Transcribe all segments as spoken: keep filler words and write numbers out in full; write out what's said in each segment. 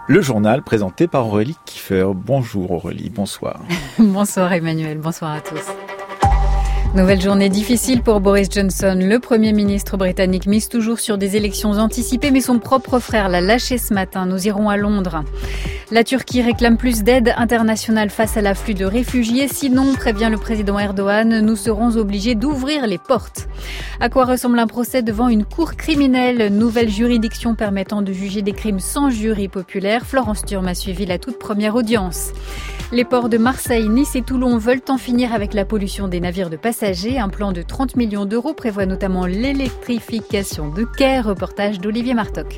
Le journal présenté par Aurélie Kiefer. Bonjour Aurélie, bonsoir. Bonsoir Emmanuel, bonsoir à tous. Nouvelle journée difficile pour Boris Johnson. Le Premier ministre britannique mise toujours sur des élections anticipées, mais son propre frère l'a lâché ce matin. Nous irons à Londres. La Turquie réclame plus d'aide internationale face à l'afflux de réfugiés. Sinon, prévient le président Erdogan, nous serons obligés d'ouvrir les portes. À quoi ressemble un procès devant une cour criminelle? Nouvelle juridiction permettant de juger des crimes sans jury populaire. Florence Thurm a suivi la toute première audience. Les ports de Marseille, Nice et Toulon veulent en finir avec la pollution des navires de passagers. Un plan de trente millions d'euros prévoit notamment l'électrification de quais. Reportage d'Olivier Martoc.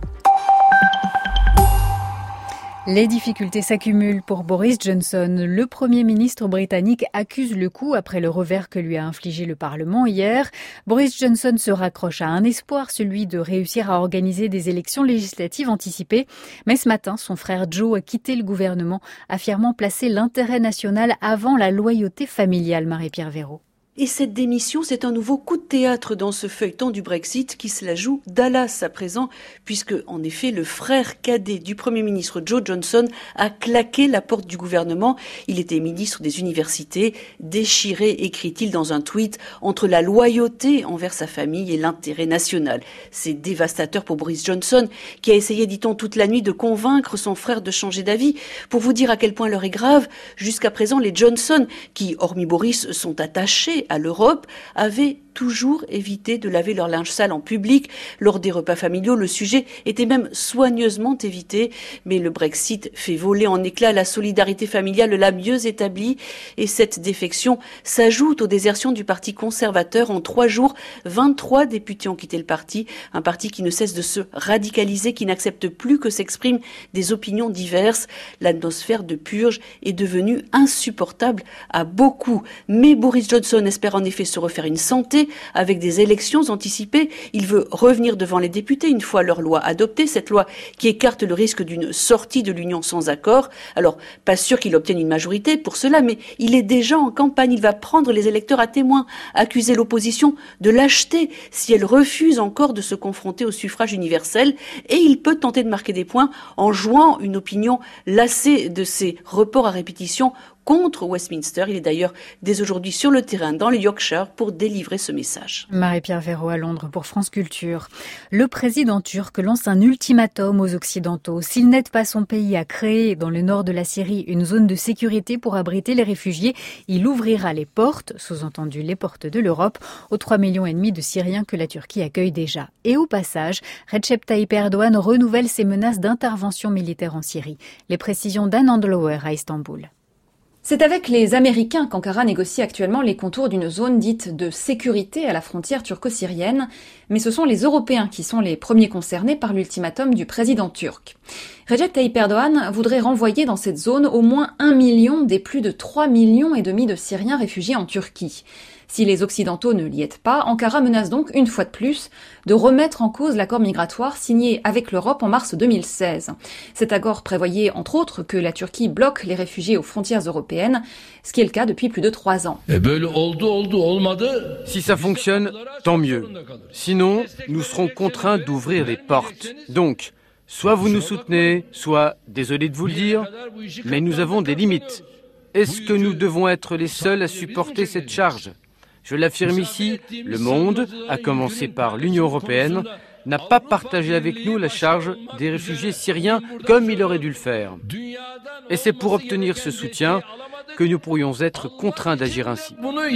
Les difficultés s'accumulent pour Boris Johnson. Le Premier ministre britannique accuse le coup après le revers que lui a infligé le Parlement hier. Boris Johnson se raccroche à un espoir, celui de réussir à organiser des élections législatives anticipées. Mais ce matin, son frère Joe a quitté le gouvernement, affirmant placer l'intérêt national avant la loyauté familiale. Marie-Pierre Véraud. Et cette démission, c'est un nouveau coup de théâtre dans ce feuilleton du Brexit qui se la joue Dallas à présent, puisque, en effet, le frère cadet du Premier ministre Joe Johnson a claqué la porte du gouvernement. Il était ministre des universités, déchiré, écrit-il dans un tweet, entre la loyauté envers sa famille et l'intérêt national. C'est dévastateur pour Boris Johnson, qui a essayé, dit-on, toute la nuit de convaincre son frère de changer d'avis. Pour vous dire à quel point l'heure est grave, jusqu'à présent, les Johnson, qui, hormis Boris, sont attachés à l'Europe, avaient toujours évité de laver leur linge sale en public. Lors des repas familiaux, le sujet était même soigneusement évité. Mais le Brexit fait voler en éclats la solidarité familiale la mieux établie. Et cette défection s'ajoute aux désertions du Parti conservateur. En trois jours, vingt-trois députés ont quitté le parti. Un parti qui ne cesse de se radicaliser, qui n'accepte plus que s'expriment des opinions diverses. L'atmosphère de purge est devenue insupportable à beaucoup. Mais Boris Johnson espère en effet se refaire une santé avec des élections anticipées. Il veut revenir devant les députés une fois leur loi adoptée, cette loi qui écarte le risque d'une sortie de l'Union sans accord. Alors, pas sûr qu'il obtienne une majorité pour cela, mais il est déjà en campagne. Il va prendre les électeurs à témoin, accuser l'opposition de lâcheté si elle refuse encore de se confronter au suffrage universel, et il peut tenter de marquer des points en jouant une opinion lassée de ces reports à répétition contre Westminster. Il est d'ailleurs dès aujourd'hui sur le terrain dans le Yorkshire pour délivrer ce message. Marie-Pierre Véraud à Londres pour France Culture. Le président turc lance un ultimatum aux Occidentaux. S'il n'aide pas son pays à créer dans le nord de la Syrie une zone de sécurité pour abriter les réfugiés, il ouvrira les portes, sous-entendu les portes de l'Europe, aux trois millions et demi de Syriens que la Turquie accueille déjà. Et au passage, Recep Tayyip Erdogan renouvelle ses menaces d'intervention militaire en Syrie. Les précisions d'Anne Andlauer à Istanbul. C'est avec les Américains qu'Ankara négocie actuellement les contours d'une zone dite de sécurité à la frontière turco-syrienne, mais ce sont les Européens qui sont les premiers concernés par l'ultimatum du président turc. Recep Tayyip Erdogan voudrait renvoyer dans cette zone au moins un million des plus de trois millions et demi de Syriens réfugiés en Turquie. Si les Occidentaux ne l'y aident pas, Ankara menace donc une fois de plus de remettre en cause l'accord migratoire signé avec l'Europe en mars deux mille seize. Cet accord prévoyait entre autres que la Turquie bloque les réfugiés aux frontières européennes, ce qui est le cas depuis plus de trois ans. Si ça fonctionne, tant mieux. Sinon, nous serons contraints d'ouvrir les portes. Donc, soit vous nous soutenez, soit, désolé de vous le dire, mais nous avons des limites. Est-ce que nous devons être les seuls à supporter cette charge ? Je l'affirme ici, le monde, à commencer par l'Union européenne, n'a pas partagé avec nous la charge des réfugiés syriens comme il aurait dû le faire. Et c'est pour obtenir ce soutien que nous pourrions être contraints d'agir ainsi.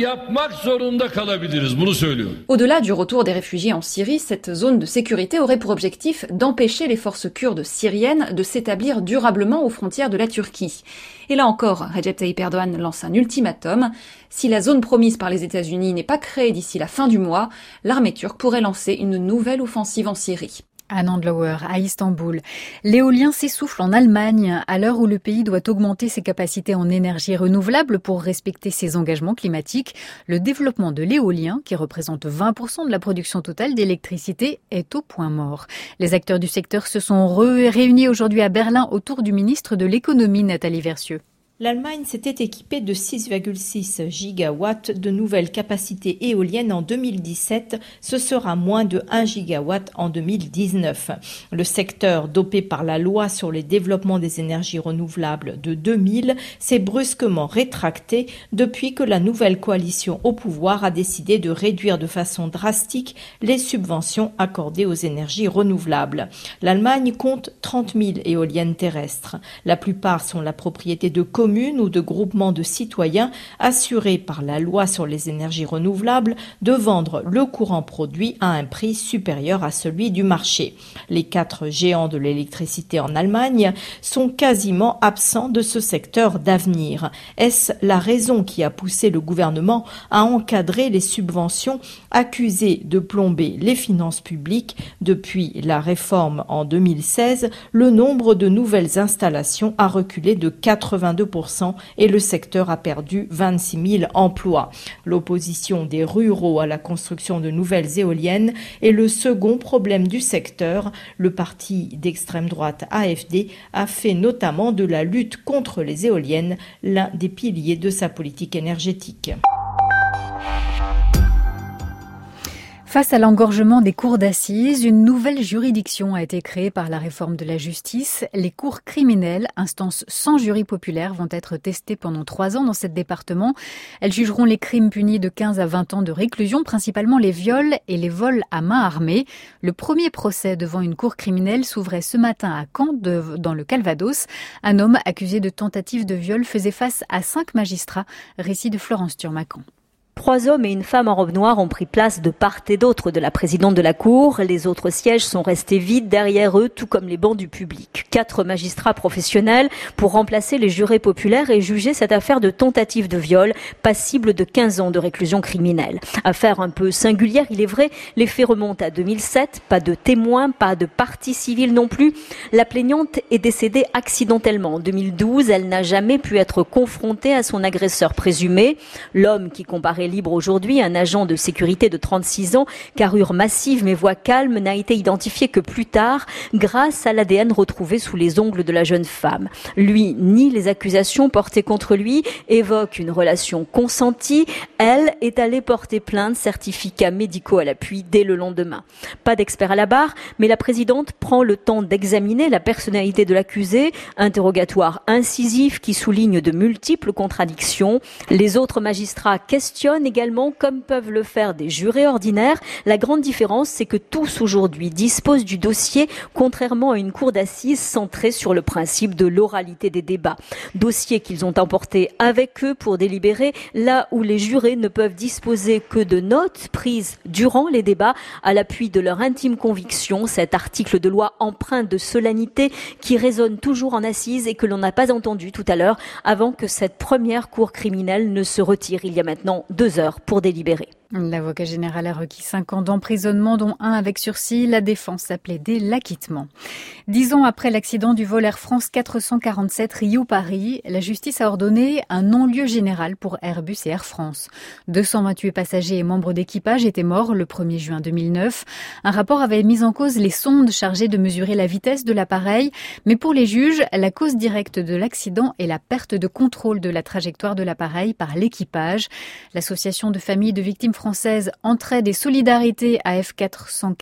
Au-delà du retour des réfugiés en Syrie, cette zone de sécurité aurait pour objectif d'empêcher les forces kurdes syriennes de s'établir durablement aux frontières de la Turquie. Et là encore, Recep Tayyip Erdogan lance un ultimatum. Si la zone promise par les États-Unis n'est pas créée d'ici la fin du mois, l'armée turque pourrait lancer une nouvelle offensive en Syrie. Anne Andlauer à Istanbul. L'éolien s'essouffle en Allemagne à l'heure où le pays doit augmenter ses capacités en énergie renouvelable pour respecter ses engagements climatiques. Le développement de l'éolien, qui représente vingt pour cent de la production totale d'électricité, est au point mort. Les acteurs du secteur se sont réunis aujourd'hui à Berlin autour du ministre de l'économie Nathalie Versieux. L'Allemagne s'était équipée de six virgule six gigawatts de nouvelles capacités éoliennes en deux mille dix-sept. Ce sera moins de un gigawatt en deux mille dix-neuf. Le secteur dopé par la loi sur le développement des énergies renouvelables de deux mille s'est brusquement rétracté depuis que la nouvelle coalition au pouvoir a décidé de réduire de façon drastique les subventions accordées aux énergies renouvelables. L'Allemagne compte trente mille éoliennes terrestres. La plupart sont la propriété de communes ou de groupements de citoyens assurés par la loi sur les énergies renouvelables de vendre le courant produit à un prix supérieur à celui du marché. Les quatre géants de l'électricité en Allemagne sont quasiment absents de ce secteur d'avenir. Est-ce la raison qui a poussé le gouvernement à encadrer les subventions accusées de plomber les finances publiques? Depuis la réforme en deux mille seize, le nombre de nouvelles installations a reculé de quatre-vingt-deux pour cent et le secteur a perdu vingt-six mille emplois. L'opposition des ruraux à la construction de nouvelles éoliennes est le second problème du secteur. Le parti d'extrême droite A F D a fait notamment de la lutte contre les éoliennes l'un des piliers de sa politique énergétique. Face à l'engorgement des cours d'assises, une nouvelle juridiction a été créée par la réforme de la justice. Les cours criminelles, instances sans jury populaire, vont être testées pendant trois ans dans ce département. Elles jugeront les crimes punis de quinze à vingt ans de réclusion, principalement les viols et les vols à main armée. Le premier procès devant une cour criminelle s'ouvrait ce matin à Caen, de, dans le Calvados. Un homme accusé de tentative de viol faisait face à cinq magistrats. Récit de Florence Turmacan. Trois hommes et une femme en robe noire ont pris place de part et d'autre de la présidente de la Cour. Les autres sièges sont restés vides derrière eux, tout comme les bancs du public. Quatre magistrats professionnels pour remplacer les jurés populaires et juger cette affaire de tentative de viol, passible de quinze ans de réclusion criminelle. Affaire un peu singulière, il est vrai, les faits remontent à deux mille sept, pas de témoins, pas de partie civile non plus. La plaignante est décédée accidentellement. En deux mille douze, elle n'a jamais pu être confrontée à son agresseur présumé. L'homme qui comparait libre aujourd'hui, un agent de sécurité de trente-six ans, carrure massive mais voix calme, n'a été identifié que plus tard grâce à l'A D N retrouvé sous les ongles de la jeune femme. Lui nie les accusations portées contre lui, évoque une relation consentie. Elle est allée porter plainte, certificats médicaux à l'appui dès le lendemain. Pas d'expert à la barre, mais la présidente prend le temps d'examiner la personnalité de l'accusé, interrogatoire incisif qui souligne de multiples contradictions. Les autres magistrats questionnent également, comme peuvent le faire des jurés ordinaires. La grande différence, c'est que tous aujourd'hui disposent du dossier, contrairement à une cour d'assises centrée sur le principe de l'oralité des débats. Dossier qu'ils ont emporté avec eux pour délibérer, là où les jurés ne peuvent disposer que de notes prises durant les débats à l'appui de leur intime conviction. Cet article de loi empreint de solennité qui résonne toujours en assises et que l'on n'a pas entendu tout à l'heure avant que cette première cour criminelle ne se retire il y a maintenant deux heures pour délibérer. L'avocat général a requis cinq ans d'emprisonnement, dont un avec sursis. La défense a plaidé l'acquittement. Dix ans après l'accident du vol Air France quatre cent quarante-sept Rio-Paris, la justice a ordonné un non-lieu général pour Airbus et Air France. deux cent vingt-huit passagers et membres d'équipage étaient morts le premier juin deux mille neuf. Un rapport avait mis en cause les sondes chargées de mesurer la vitesse de l'appareil. Mais pour les juges, la cause directe de l'accident est la perte de contrôle de la trajectoire de l'appareil par l'équipage. L'association de familles de victimes française Entraide et Solidarité A F quatre cent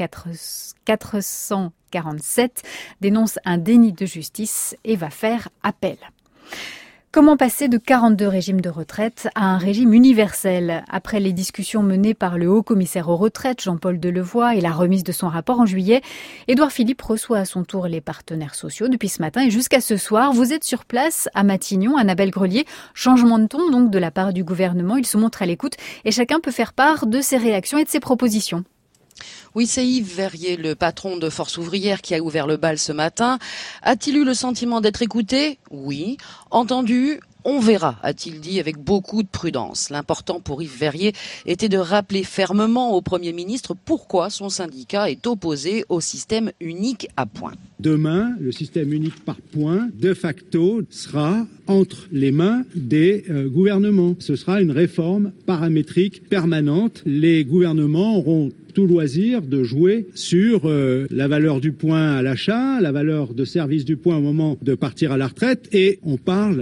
quarante-sept dénonce un déni de justice et va faire appel. Comment passer de quarante-deux régimes de retraite à un régime universel? Après les discussions menées par le haut-commissaire aux retraites, Jean-Paul Delevoye, et la remise de son rapport en juillet, Édouard Philippe reçoit à son tour les partenaires sociaux depuis ce matin et jusqu'à ce soir. Vous êtes sur place à Matignon, Annabelle Grelier. Changement de ton donc de la part du gouvernement. Il se montre à l'écoute et chacun peut faire part de ses réactions et de ses propositions. Oui, c'est Yves Verrier, le patron de Force ouvrière, qui a ouvert le bal ce matin. A-t-il eu le sentiment d'être écouté? Oui. Entendu? On verra, a-t-il dit avec beaucoup de prudence. L'important pour Yves Verrier était de rappeler fermement au Premier ministre pourquoi son syndicat est opposé au système unique à points. Demain, le système unique par points, de facto, sera entre les mains des euh, gouvernements. Ce sera une réforme paramétrique permanente. Les gouvernements auront tout loisir de jouer sur euh, la valeur du point à l'achat, la valeur de service du point au moment de partir à la retraite, et on parle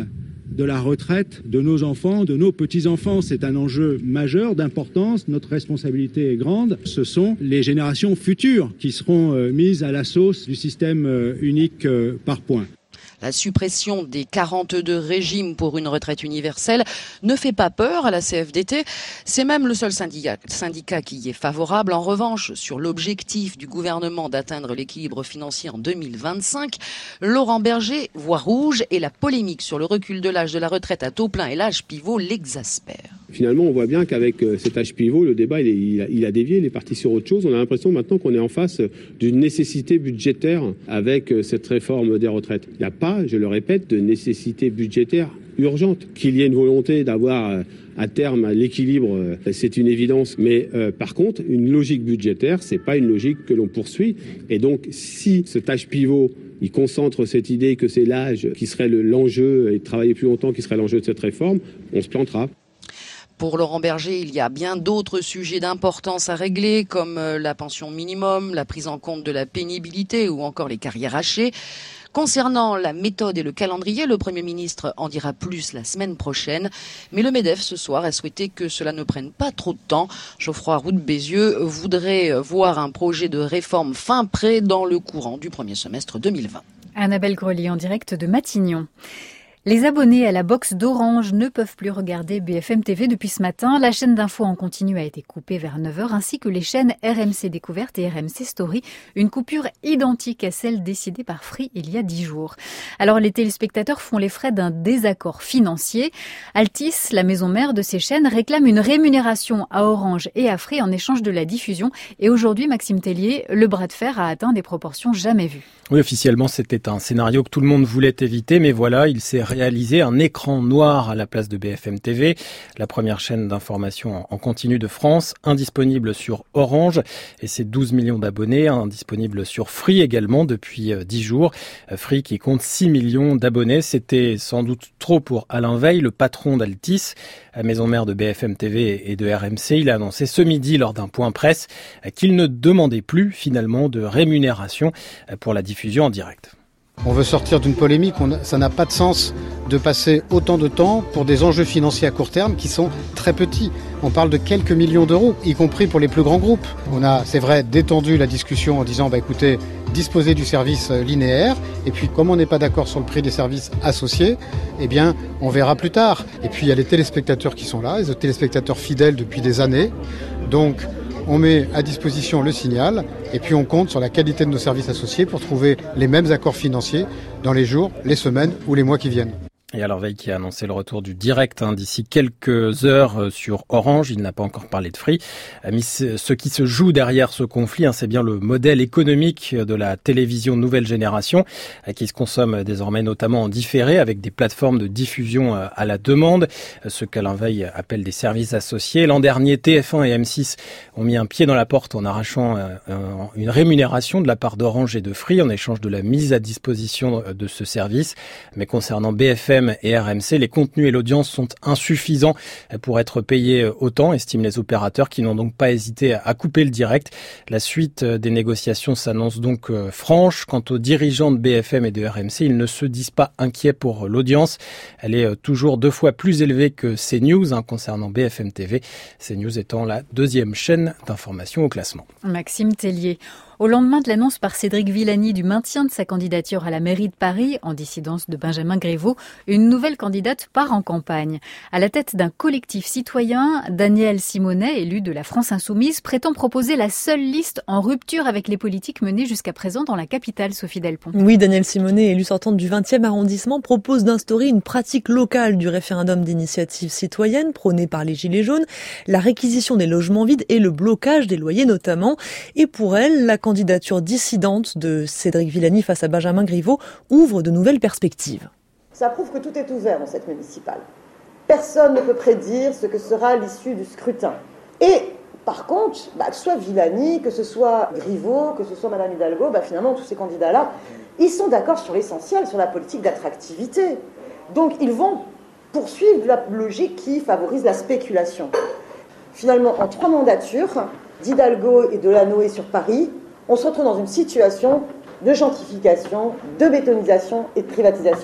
de la retraite de nos enfants, de nos petits-enfants. C'est un enjeu majeur, d'importance. Notre responsabilité est grande. Ce sont les générations futures qui seront euh, mises à la sauce du système euh, unique euh, par points. La suppression des quarante-deux régimes pour une retraite universelle ne fait pas peur à la C F D T. C'est même le seul syndicat, syndicat qui y est favorable. En revanche, sur l'objectif du gouvernement d'atteindre l'équilibre financier en deux mille vingt-cinq, Laurent Berger voit rouge et la polémique sur le recul de l'âge de la retraite à taux plein et l'âge pivot l'exaspère. Finalement, on voit bien qu'avec cet âge pivot, le débat il, est, il, a, il a dévié, il est parti sur autre chose. On a l'impression maintenant qu'on est en face d'une nécessité budgétaire avec cette réforme des retraites. Il n'y a pas, je le répète, de nécessité budgétaire urgente. Qu'il y ait une volonté d'avoir à terme l'équilibre, c'est une évidence. Mais euh, par contre, une logique budgétaire, c'est pas une logique que l'on poursuit. Et donc, si cet âge pivot il concentre cette idée que c'est l'âge qui serait le, l'enjeu et de travailler plus longtemps qui serait l'enjeu de cette réforme, on se plantera. Pour Laurent Berger, il y a bien d'autres sujets d'importance à régler, comme la pension minimum, la prise en compte de la pénibilité ou encore les carrières hachées. Concernant la méthode et le calendrier, le Premier ministre en dira plus la semaine prochaine. Mais le MEDEF, ce soir, a souhaité que cela ne prenne pas trop de temps. Geoffroy Roux de Bézieux voudrait voir un projet de réforme fin prêt dans le courant du premier semestre deux mille vingt. Annabelle Grelier en direct de Matignon. Les abonnés à la box d'Orange ne peuvent plus regarder B F M T V depuis ce matin. La chaîne d'info en continu a été coupée vers neuf heures, ainsi que les chaînes R M C Découverte et R M C Story. Une coupure identique à celle décidée par Free il y a dix jours. Alors les téléspectateurs font les frais d'un désaccord financier. Altice, la maison mère de ces chaînes, réclame une rémunération à Orange et à Free en échange de la diffusion. Et aujourd'hui, Maxime Tellier, le bras de fer a atteint des proportions jamais vues. Oui, officiellement, c'était un scénario que tout le monde voulait éviter, mais voilà, il s'est réalisé un écran noir à la place de B F M T V, la première chaîne d'information en continu de France, indisponible sur Orange et ses douze millions d'abonnés, indisponible sur Free également depuis dix jours. Free qui compte six millions d'abonnés, c'était sans doute trop pour Alain Veil, le patron d'Altis, la maison mère de B F M T V et de R M C. Il a annoncé ce midi lors d'un point presse qu'il ne demandait plus finalement de rémunération pour la diffusion en direct. On veut sortir d'une polémique, on, ça n'a pas de sens de passer autant de temps pour des enjeux financiers à court terme qui sont très petits. On parle de quelques millions d'euros, y compris pour les plus grands groupes. On a, c'est vrai, détendu la discussion en disant, bah écoutez, disposez du service linéaire, et puis comme on n'est pas d'accord sur le prix des services associés, eh bien, on verra plus tard. Et puis il y a les téléspectateurs qui sont là, les téléspectateurs fidèles depuis des années, donc on met à disposition le signal et puis on compte sur la qualité de nos services associés pour trouver les mêmes accords financiers dans les jours, les semaines ou les mois qui viennent. Et alors Veil qui a annoncé le retour du direct hein, d'ici quelques heures sur Orange, il n'a pas encore parlé de Free. Mais ce qui se joue derrière ce conflit, hein, c'est bien le modèle économique de la télévision nouvelle génération, qui se consomme désormais notamment en différé avec des plateformes de diffusion à la demande, ce qu'Alain Veil appelle des services associés. L'an dernier, T F un et M six ont mis un pied dans la porte en arrachant une rémunération de la part d'Orange et de Free en échange de la mise à disposition de ce service. Mais concernant B F M et R M C, les contenus et l'audience sont insuffisants pour être payés autant, estiment les opérateurs qui n'ont donc pas hésité à couper le direct. La suite des négociations s'annonce donc franche. Quant aux dirigeants de B F M et de R M C, ils ne se disent pas inquiets pour l'audience. Elle est toujours deux fois plus élevée que CNews hein, concernant B F M T V. CNews étant la deuxième chaîne d'information au classement. Maxime Tellier. Au lendemain de l'annonce par Cédric Villani du maintien de sa candidature à la mairie de Paris, en dissidence de Benjamin Griveaux, une nouvelle candidate part en campagne. À la tête d'un collectif citoyen, Daniel Simonet, élu de la France Insoumise, prétend proposer la seule liste en rupture avec les politiques menées jusqu'à présent dans la capitale, Sophie Delpont. Oui, Daniel Simonet, élu sortante du vingtième arrondissement, propose d'instaurer une pratique locale du référendum d'initiative citoyenne prôné par les Gilets jaunes, la réquisition des logements vides et le blocage des loyers notamment. Et pour elle, la candidature dissidente de Cédric Villani face à Benjamin Griveaux ouvre de nouvelles perspectives. Ça prouve que tout est ouvert dans cette municipale. Personne ne peut prédire ce que sera l'issue du scrutin. Et par contre, bah, que ce soit Villani, que ce soit Griveaux, que ce soit Madame Hidalgo, bah, finalement tous ces candidats-là, ils sont d'accord sur l'essentiel, sur la politique d'attractivité. Donc ils vont poursuivre la logique qui favorise la spéculation. Finalement, en trois mandatures, d'Hidalgo et de Lanoé sur Paris, on se retrouve dans une situation de gentrification, de bétonisation et de privatisation.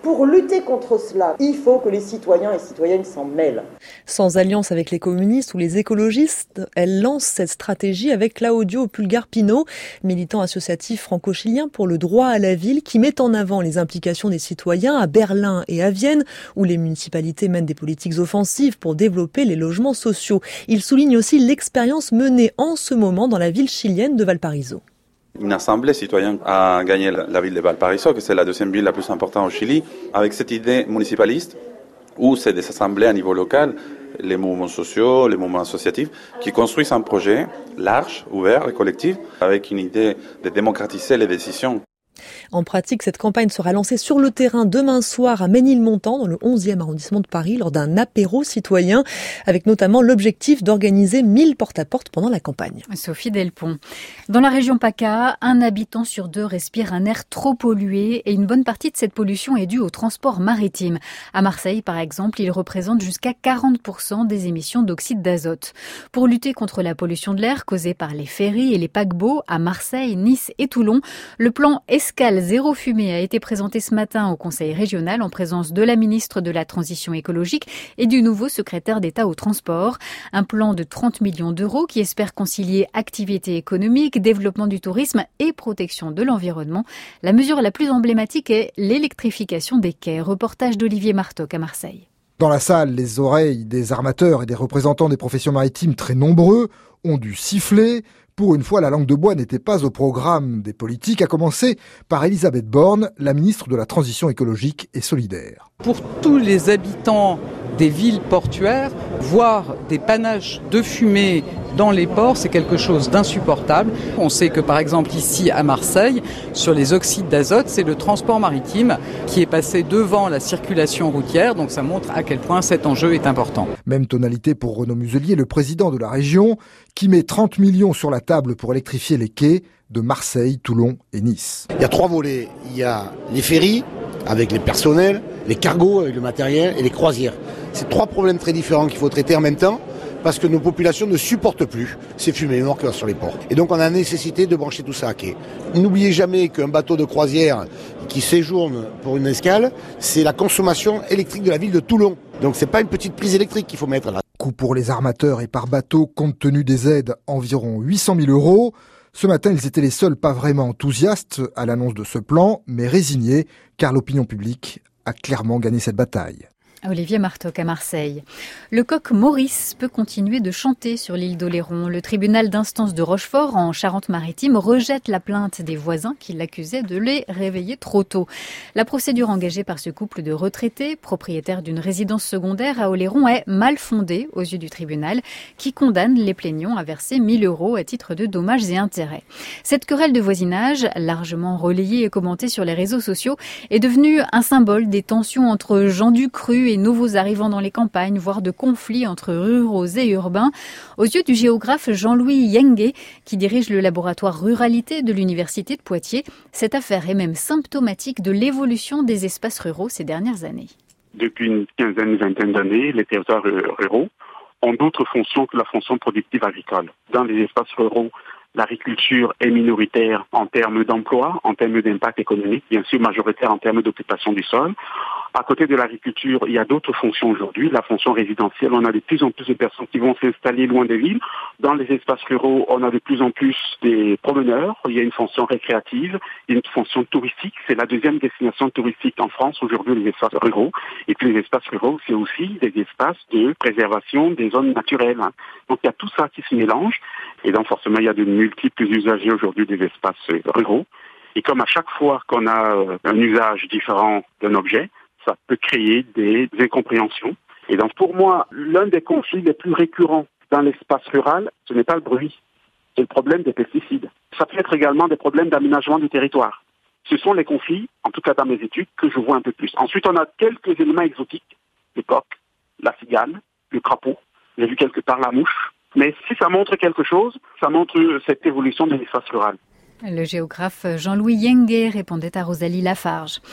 Pour lutter contre cela, il faut que les citoyens et citoyennes s'en mêlent. Sans alliance avec les communistes ou les écologistes, elle lance cette stratégie avec Claudio Pulgar-Pino, militant associatif franco-chilien pour le droit à la ville, qui met en avant les implications des citoyens à Berlin et à Vienne, où les municipalités mènent des politiques offensives pour développer les logements sociaux. Il souligne aussi l'expérience menée en ce moment dans la ville chilienne de Valparaiso. Une assemblée citoyenne a gagné la ville de Valparaiso, que c'est la deuxième ville la plus importante au Chili, avec cette idée municipaliste, où c'est des assemblées à niveau local, les mouvements sociaux, les mouvements associatifs, qui construisent un projet large, ouvert et collectif, avec une idée de démocratiser les décisions. En pratique, cette campagne sera lancée sur le terrain demain soir à Ménilmontant, dans le onzième arrondissement de Paris, lors d'un apéro citoyen, avec notamment l'objectif d'organiser mille porte-à-porte pendant la campagne. Sophie Delpont. Dans la région PACA, un habitant sur deux respire un air trop pollué et une bonne partie de cette pollution est due au transport maritime. À Marseille, par exemple, il représente jusqu'à quarante pour cent des émissions d'oxyde d'azote. Pour lutter contre la pollution de l'air causée par les ferries et les paquebots à Marseille, Nice et Toulon, le plan Escale zéro fumée a été présenté ce matin au Conseil régional en présence de la ministre de la Transition écologique et du nouveau secrétaire d'État au transport. Un plan de trente millions d'euros qui espère concilier activité économique, développement du tourisme et protection de l'environnement. La mesure la plus emblématique est l'électrification des quais. Reportage d'Olivier Martoc à Marseille. Dans la salle, les oreilles des armateurs et des représentants des professions maritimes très nombreux ont dû siffler. Pour une fois, la langue de bois n'était pas au programme des politiques, à commencer par Elisabeth Borne, la ministre de la Transition écologique et solidaire. Pour tous les habitants des villes portuaires, voir des panaches de fumée dans les ports, c'est quelque chose d'insupportable. On sait que par exemple ici à Marseille, sur les oxydes d'azote, c'est le transport maritime qui est passé devant la circulation routière, donc ça montre à quel point cet enjeu est important. Même tonalité pour Renaud Muselier, le président de la région, qui met trente millions sur la table pour électrifier les quais de Marseille, Toulon et Nice. Il y a trois volets. Il y a les ferries avec les personnels, les cargos avec le matériel et les croisières. C'est trois problèmes très différents qu'il faut traiter en même temps parce que nos populations ne supportent plus ces fumées mortes qu'il y a sur les ports. Et donc on a la nécessité de brancher tout ça à quai. N'oubliez jamais qu'un bateau de croisière qui séjourne pour une escale, c'est la consommation électrique de la ville de Toulon. Donc c'est pas une petite prise électrique qu'il faut mettre là. Coût pour les armateurs et par bateau, compte tenu des aides, environ huit cent mille euros. Ce matin, ils étaient les seuls pas vraiment enthousiastes à l'annonce de ce plan, mais résignés, car l'opinion publique a clairement gagné cette bataille. Olivier Martoc à Marseille. Le coq Maurice peut continuer de chanter sur l'île d'Oléron. Le tribunal d'instance de Rochefort, en Charente-Maritime, rejette la plainte des voisins qui l'accusaient de les réveiller trop tôt. La procédure engagée par ce couple de retraités, propriétaires d'une résidence secondaire à Oléron, est mal fondée aux yeux du tribunal, qui condamne les plaignants à verser mille euros à titre de dommages et intérêts. Cette querelle de voisinage, largement relayée et commentée sur les réseaux sociaux, est devenue un symbole des tensions entre gens du cru et nouveaux arrivants dans les campagnes, voire de conflits entre ruraux et urbains. Aux yeux du géographe Jean-Louis Yengue, qui dirige le laboratoire ruralité de l'Université de Poitiers, cette affaire est même symptomatique de l'évolution des espaces ruraux ces dernières années. Depuis une quinzaine, une vingtaine d'années, les territoires ruraux ont d'autres fonctions que la fonction productive agricole. Dans les espaces ruraux, l'agriculture est minoritaire en termes d'emploi, en termes d'impact économique, bien sûr majoritaire en termes d'occupation du sol. À côté de l'agriculture, il y a d'autres fonctions aujourd'hui. La fonction résidentielle, on a de plus en plus de personnes qui vont s'installer loin des villes. Dans les espaces ruraux, on a de plus en plus des promeneurs. Il y a une fonction récréative, il y a une fonction touristique. C'est la deuxième destination touristique en France aujourd'hui, les espaces ruraux. Et puis les espaces ruraux, c'est aussi des espaces de préservation des zones naturelles. Donc il y a tout ça qui se mélange. Et donc forcément, il y a de multiples usagers aujourd'hui des espaces ruraux. Et comme à chaque fois qu'on a un usage différent d'un objet, ça peut créer des incompréhensions. Et donc pour moi, l'un des conflits les plus récurrents dans l'espace rural, ce n'est pas le bruit, c'est le problème des pesticides. Ça peut être également des problèmes d'aménagement du territoire. Ce sont les conflits, en tout cas dans mes études, que je vois un peu plus. Ensuite, on a quelques éléments exotiques, le coq, la cigale, le crapaud, j'ai vu quelque part la mouche. Mais si ça montre quelque chose, ça montre cette évolution de l'espace rural. Le géographe Jean-Louis Yengue répondait à Rosalie Lafarge.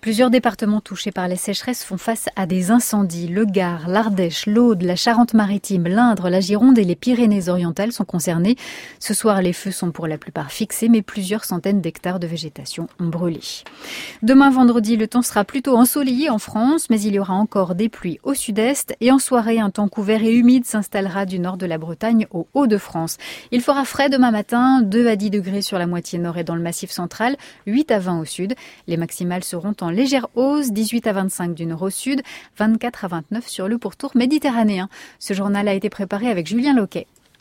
Plusieurs départements touchés par les sécheresses font face à des incendies. Le Gard, l'Ardèche, l'Aude, la Charente-Maritime, l'Indre, la Gironde et les Pyrénées-Orientales sont concernés. Ce soir, les feux sont pour la plupart fixés, mais plusieurs centaines d'hectares de végétation ont brûlé. Demain vendredi, le temps sera plutôt ensoleillé en France, mais il y aura encore des pluies au sud-est et en soirée, un temps couvert et humide s'installera du nord de la Bretagne au Hauts-de-France. Il fera frais demain matin, deux à dix degrés sur la moitié nord et dans le massif central, huit à vingt au sud. Les maximales seront en légère hausse, dix-huit à vingt-cinq du nord au sud, vingt-quatre à vingt-neuf sur le pourtour méditerranéen. Ce journal a été préparé avec Julien Loquet.